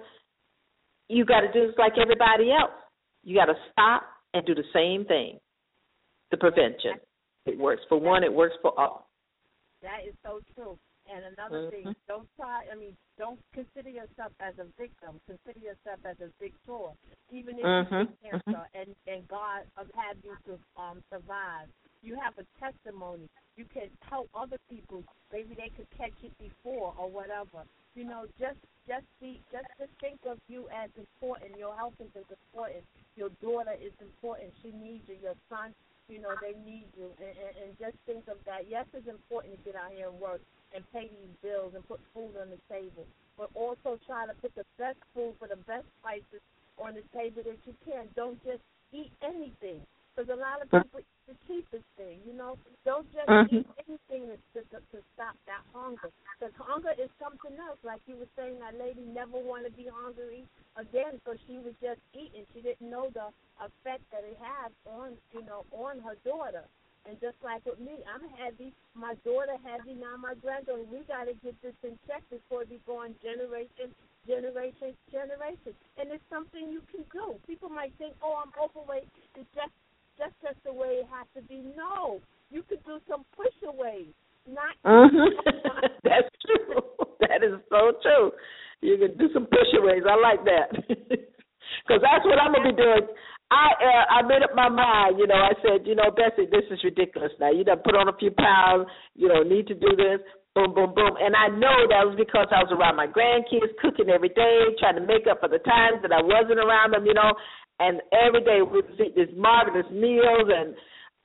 you got to do this like everybody else. You got to stop and do the same thing, the prevention. It works for one, it works for all. That is so true. And another mm-hmm. thing, don't try, I mean, don't consider yourself as a victim. Consider yourself as a victor. Even if mm-hmm. you get cancer mm-hmm. and, and God have you to um, survive, you have a testimony. You can help other people. Maybe they could catch it before or whatever. You know, just just be just to think of you as important. Your health is important. Your daughter is important. She needs you. Your son, you know, they need you. And, and, and just think of that. Yes, it's important to get out here and work and pay these bills and put food on the table, but also try to put the best food for the best prices on the table that you can. Don't just eat anything, because a lot of people eat the cheapest thing, you know. Don't just mm-hmm. eat anything to, to, to stop that hunger, because hunger is something else. Like you were saying, that lady never wanted to be hungry again, so she was just eating. She didn't know the effect that it had on, you know, on her daughter. And just like with me, I'm heavy, my daughter heavy, now my granddaughter. We got to get this in check before we go on generation, generation, generation. And it's something you can do. People might think, oh, I'm overweight. It's just, just, just the way it has to be. No, you could do some push-aways. Not mm-hmm. That's true. That is so true. You can do some push-aways. I like that. Because that's what I'm going to be doing. I uh, I made up my mind, you know, I said, you know, Bessie, this is ridiculous now. You done put on a few pounds, you know, need to do this, boom, boom, boom. And I know that was because I was around my grandkids, cooking every day, trying to make up for the times that I wasn't around them, you know, and every day we would eat these marvelous meals, and,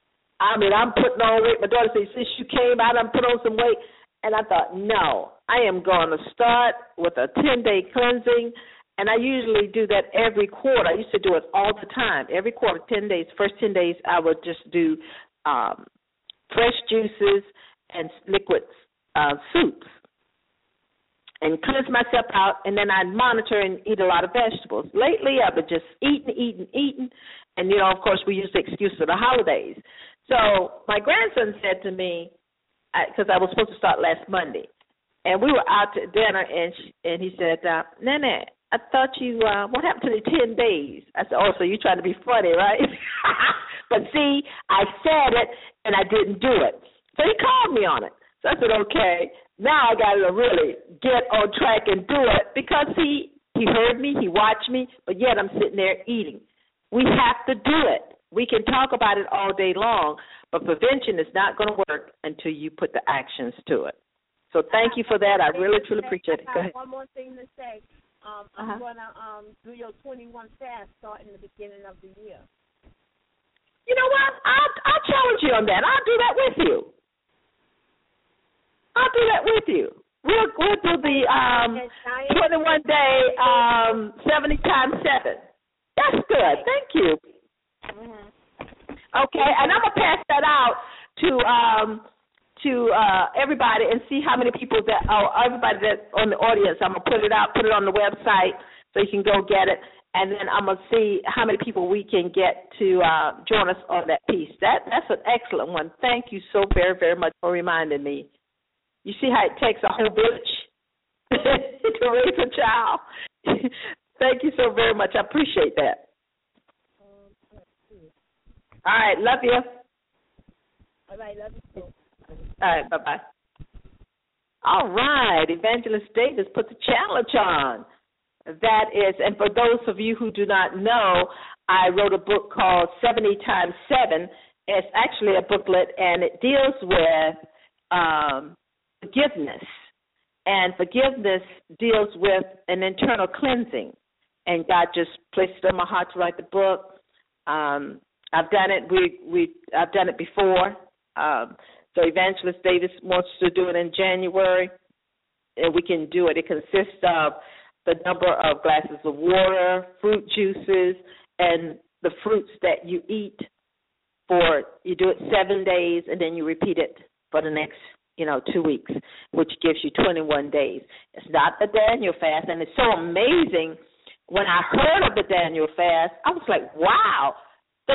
I mean, I'm putting on weight. My daughter said, since you came out, I'm putting on some weight. And I thought, no, I am going to start with a ten-day cleansing. And I usually do that every quarter. I used to do it all the time. Every quarter, ten days. First ten days, I would just do um, fresh juices and liquid uh, soups and cleanse myself out, and then I'd monitor and eat a lot of vegetables. Lately, I've been just eating, eating, eating. And, you know, of course, we use the excuse of the holidays. So my grandson said to me, because I, I was supposed to start last Monday, and we were out to dinner, and, she, and he said, uh, Nene, I thought you, uh, what happened to the ten days? I said, oh, so you're trying to be funny, right? But see, I said it, and I didn't do it. So he called me on it. So I said, okay, now I got to really get on track and do it, because he, he heard me, he watched me, but yet I'm sitting there eating. We have to do it. We can talk about it all day long, but prevention is not going to work until you put the actions to it. So thank you for that. I really, truly appreciate it. Go ahead. One more thing to say. Um, I'm uh-huh. going to um, do your twenty-one fast starting the beginning of the year. You know what? I'll, I'll challenge you on that. I'll do that with you. I'll do that with you. We'll, we'll do the um, twenty-one day um, seventy times seven. That's good. Thank you. Mm-hmm. Okay, and I'm going to pass that out to um, to uh, everybody and see how many people that, oh, everybody that's on the audience. I'm going to put it out, put it on the website so you can go get it. And then I'm going to see how many people we can get to uh, join us on that piece. That That's an excellent one. Thank you so very, very much for reminding me. You see how it takes a whole village to raise a child? Thank you so very much. I appreciate that. All right, love you. All right, love you too. All right, bye-bye. All right, Evangelist Davis put the challenge on. That is, and for those of you who do not know, I wrote a book called seventy times seven. It's actually a booklet, and it deals with um, forgiveness And forgiveness deals with an internal cleansing. And God just placed it in my heart to write the book. Um, I've done it. We we I've done it before. Um, so Evangelist Davis wants to do it in January, and we can do it. It consists of the number of glasses of water, fruit juices, and the fruits that you eat. For you do it seven days, and then you repeat it for the next, you know, two weeks, which gives you twenty-one days. It's not the Daniel fast, and it's so amazing. When I heard of the Daniel fast, I was like, wow, the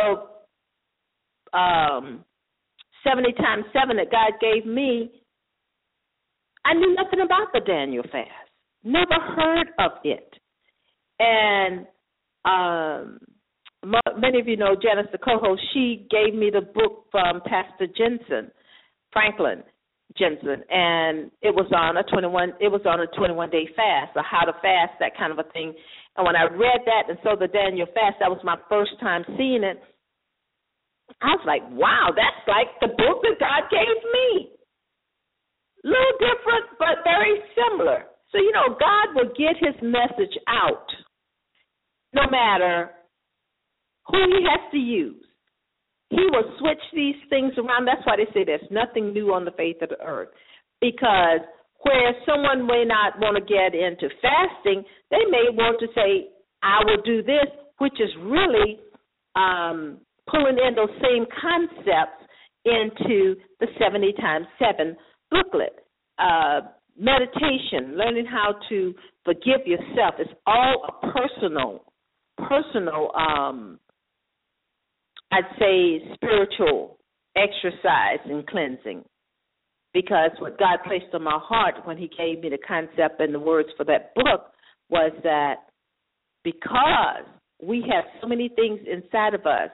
the um, seventy times seven that God gave me, I knew nothing about the Daniel fast, never heard of it. And um, many of you know Janice, the co-host, she gave me the book from Pastor Jensen, Franklin Jensen, and it was on a twenty-one. It was on a twenty-one day fast, or how to fast, that kind of a thing. And when I read that and saw the Daniel fast, that was my first time seeing it. I was like, wow, that's like the book that God gave me. A little different, but very similar. So, you know, God will get his message out no matter who he has to use. He will switch these things around. That's why they say there's nothing new on the face of the earth. Because where someone may not want to get into fasting, they may want to say, I will do this, which is really um, pulling in those same concepts into the seventy times seven booklet. Uh, meditation, learning how to forgive yourself, is all a personal, personal um I'd say spiritual exercise and cleansing, because what God placed on my heart when he gave me the concept and the words for that book was that because we have so many things inside of us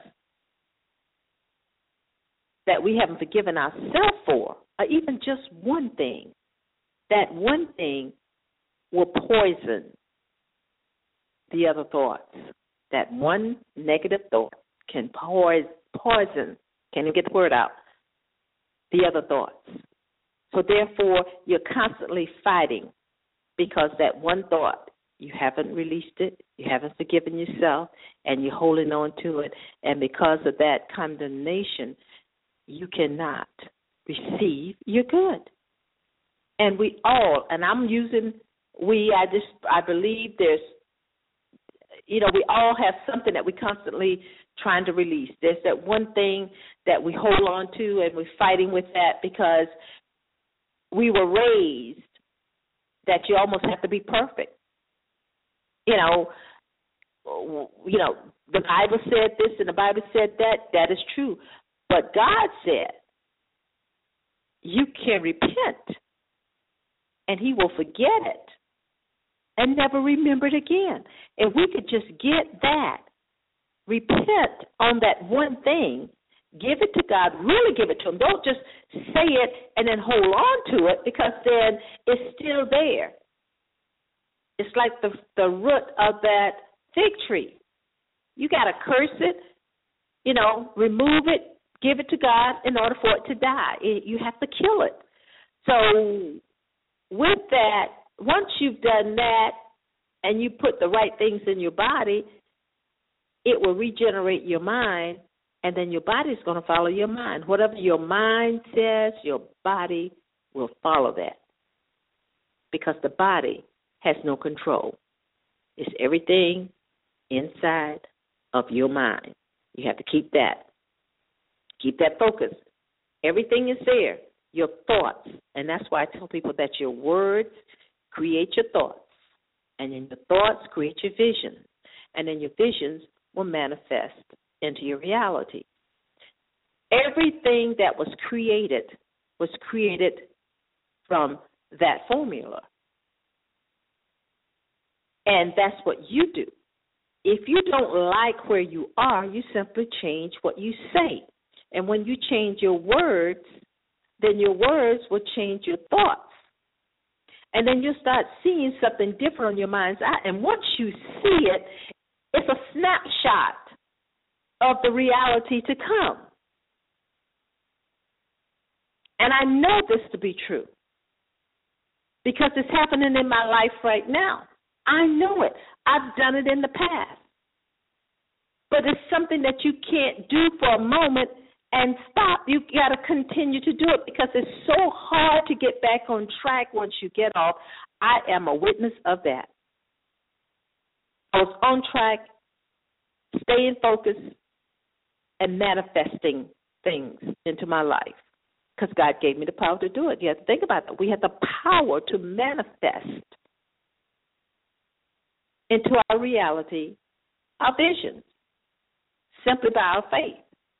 that we haven't forgiven ourselves for, or even just one thing, that one thing will poison the other thoughts. That one negative thought can poison, poison, can't even get the word out, the other thoughts. So therefore, you're constantly fighting because that one thought, you haven't released it, you haven't forgiven yourself, and you're holding on to it. And because of that condemnation, you cannot receive your good. And we all, and I'm using we, I just, I believe there's, you know, we all have something that we constantly trying to release. There's that one thing that we hold on to, and we're fighting with that because we were raised that you almost have to be perfect. You know, you know, the Bible said this and the Bible said that. That is true. But God said you can repent and he will forget it and never remember it again. If we could just get that, repent on that one thing, give it to God, really give it to him. Don't just say it and then hold on to it, because then it's still there. It's like the the root of that fig tree. You got to curse it, you know, remove it, give it to God in order for it to die. It, you have to kill it. So with that, once you've done that and you put the right things in your body, it will regenerate your mind, and then your body is going to follow your mind. Whatever your mind says, your body will follow that, because the body has no control. It's everything inside of your mind. You have to keep that. Keep that focus. Everything is there, your thoughts. And that's why I tell people that your words create your thoughts, and then your thoughts create your visions, and then your visions will manifest into your reality. Everything that was created was created from that formula. And that's what you do. If you don't like where you are, you simply change what you say. And when you change your words, then your words will change your thoughts. And then you'll start seeing something different on your mind's eye. And once you see it, it's a snapshot of the reality to come. And I know this to be true. because it's happening in my life right now. I know it. I've done it in the past. But it's something that you can't do for a moment and stop. You got to continue to do it because it's so hard to get back on track once you get off. I am a witness of that. I was on track, staying focused, and manifesting things into my life because God gave me the power to do it. You have to think about it. We have the power to manifest into our reality our visions simply by our faith.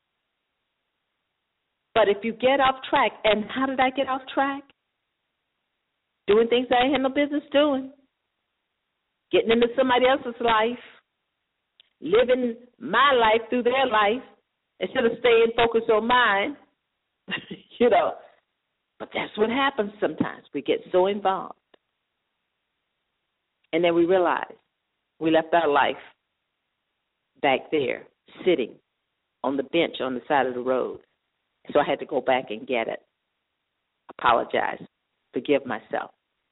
But if you get off track, and how did I get off track? Doing things I had no business doing. Getting into somebody else's life. Living my life through their life instead of staying focused on mine. You know. But that's what happens sometimes. We get so involved. And then we realize we left our life back there, sitting on the bench on the side of the road. So I had to go back and get it, apologize, forgive myself.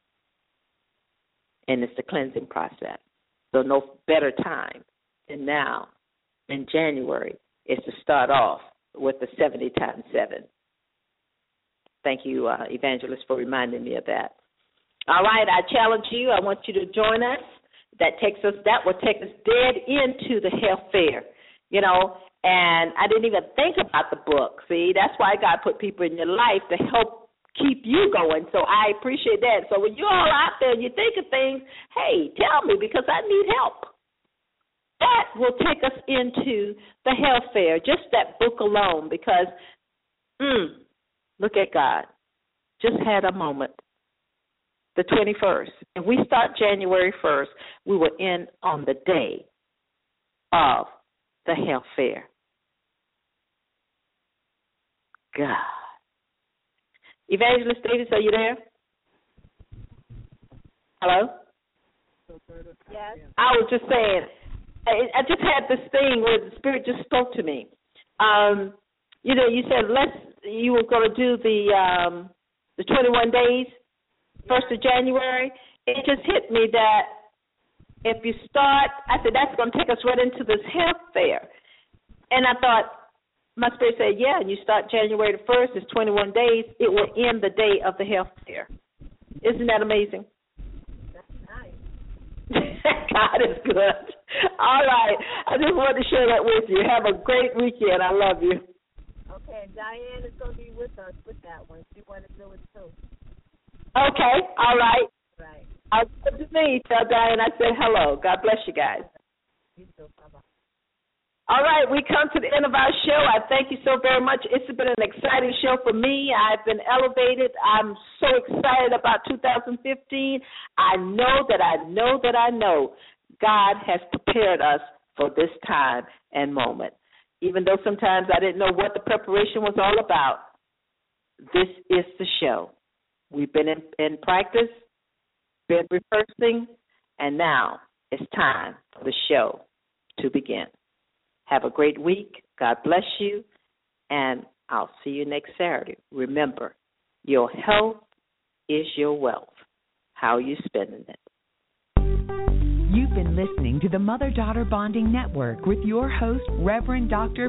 And it's the cleansing process. So no better time than now, in January, is to start off with the seventy times seven. Thank you, uh, Evangelist, for reminding me of that. All right, I challenge you. I want you to join us. That takes us. That will take us dead into the health fair, you know. And I didn't even think about the book. See, that's why God put people in your life to help keep you going. So I appreciate that. So when you're all out there and you think of things, hey, tell me because I need help. That will take us into the health fair, just that book alone, because mm, look at God. Just had a moment. The twenty-first. If we start January first, we will end on the day of the health fair. God. Evangelist Davis, are you there? Hello? Yes. I was just saying, I, I just had this thing where the Spirit just spoke to me. Um, you know, you said let's you were going to do the um, the twenty-one days, first of January. It just hit me that if you start, I said that's going to take us right into this health fair. And I thought, my Spirit said, yeah, and you start January the first, it's twenty-one days, it will end the day of the health fair. Isn't that amazing? That's nice. God is good. All right. I just wanted to share that with you. Have a great weekend. I love you. Okay, Diane is going to be with us with that one. She wanted to do it too. Okay. All right. Right. I'll come to me. Tell Diane I said hello. God bless you guys. You too. Bye-bye. All right, we come to the end of our show. I thank you so very much. It's been an exciting show for me. I've been elevated. I'm so excited about two thousand fifteen. I know that I know that I know God has prepared us for this time and moment. Even though sometimes I didn't know what the preparation was all about, this is the show. We've been in, in practice, been rehearsing, and now it's time for the show to begin. Have a great week. God bless you, and I'll see you next Saturday. Remember, your health is your wealth. How are you spending it? You've been listening to the Mother-Daughter Bonding Network with your host, Reverend Doctor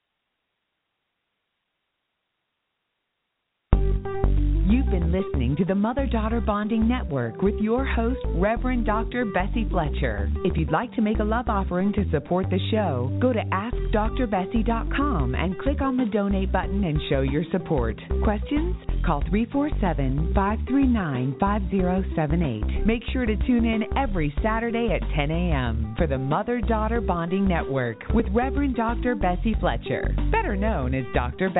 You've been listening to the Mother-Daughter Bonding Network with your host, Reverend Doctor Bessie Fletcher. If you'd like to make a love offering to support the show, go to ask dr bessie dot com and click on the donate button and show your support. Questions? Call three four seven, five three nine, five zero seven eight. Make sure to tune in every Saturday at ten a.m. for the Mother-Daughter Bonding Network with Reverend Doctor Bessie Fletcher, better known as Doctor Bessie.